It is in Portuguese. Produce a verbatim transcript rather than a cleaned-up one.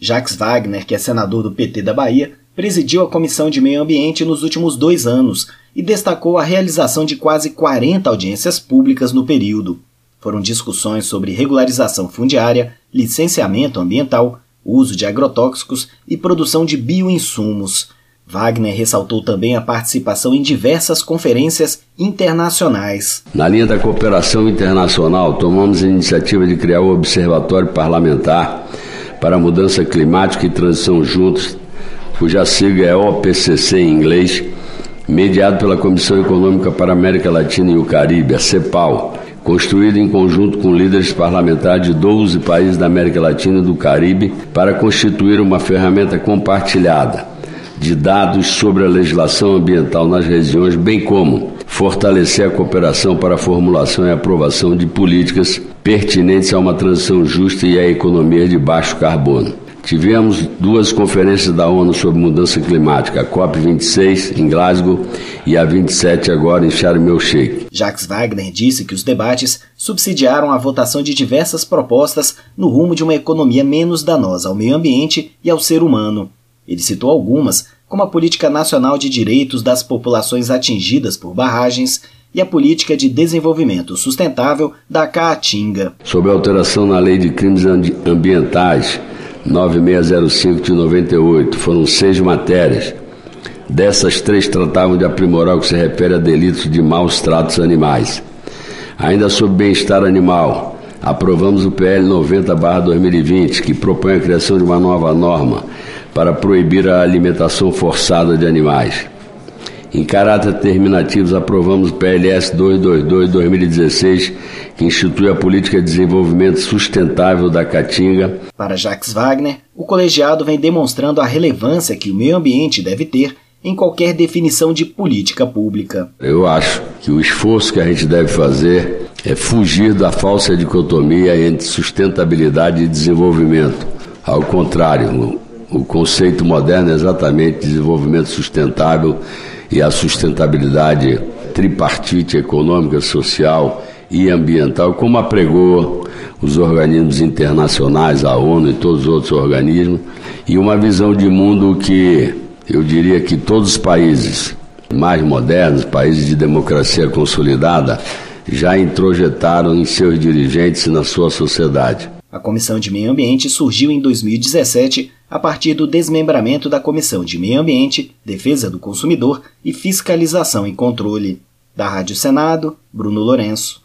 Jacques Wagner, que é senador do P T da Bahia, presidiu a Comissão de Meio Ambiente nos últimos dois anos e destacou a realização de quase quarenta audiências públicas no período. Foram discussões sobre regularização fundiária, licenciamento ambiental, uso de agrotóxicos e produção de bioinsumos. Wagner ressaltou também a participação em diversas conferências internacionais. Na linha da cooperação internacional, tomamos a iniciativa de criar o Observatório Parlamentar para a Mudança Climática e Transição Juntos, cuja sigla é O P C C em inglês, mediado pela Comissão Econômica para a América Latina e o Caribe, a CEPAL, construído em conjunto com líderes parlamentares de doze países da América Latina e do Caribe, para constituir uma ferramenta compartilhada de dados sobre a legislação ambiental nas regiões, bem como fortalecer a cooperação para a formulação e aprovação de políticas pertinentes a uma transição justa e à economia de baixo carbono. Tivemos duas conferências da ONU sobre mudança climática, a COP vinte e seis em Glasgow e a vinte e sete agora em Sharm el-Sheikh. Jacques Wagner disse que os debates subsidiaram a votação de diversas propostas no rumo de uma economia menos danosa ao meio ambiente e ao ser humano. Ele citou algumas, como a Política Nacional de Direitos das Populações Atingidas por Barragens e a Política de Desenvolvimento Sustentável da Caatinga. Sobre a alteração na Lei de Crimes Ambientais nove seis zero cinco de noventa e oito, foram seis matérias. Dessas, três tratavam de aprimorar o que se refere a delitos de maus tratos animais. Ainda sobre bem-estar animal, aprovamos o P L noventa barra dois mil e vinte, que propõe a criação de uma nova norma para proibir a alimentação forçada de animais. Em caráter terminativo, aprovamos o P L S duzentos e vinte e dois de dois mil e dezesseis, que institui a Política de Desenvolvimento Sustentável da Caatinga. Para Jacques Wagner, o colegiado vem demonstrando a relevância que o meio ambiente deve ter em qualquer definição de política pública. Eu acho que o esforço que a gente deve fazer é fugir da falsa dicotomia entre sustentabilidade e desenvolvimento. Ao contrário, o conceito moderno é exatamente desenvolvimento sustentável e a sustentabilidade tripartite econômica, social e ambiental, como apregou os organismos internacionais, a ONU e todos os outros organismos, e uma visão de mundo que eu diria que todos os países mais modernos, países de democracia consolidada, já introjetaram em seus dirigentes e na sua sociedade. A Comissão de Meio Ambiente surgiu em dois mil e dezessete a partir do desmembramento da Comissão de Meio Ambiente, Defesa do Consumidor e Fiscalização e Controle. Da Rádio Senado, Bruno Lourenço.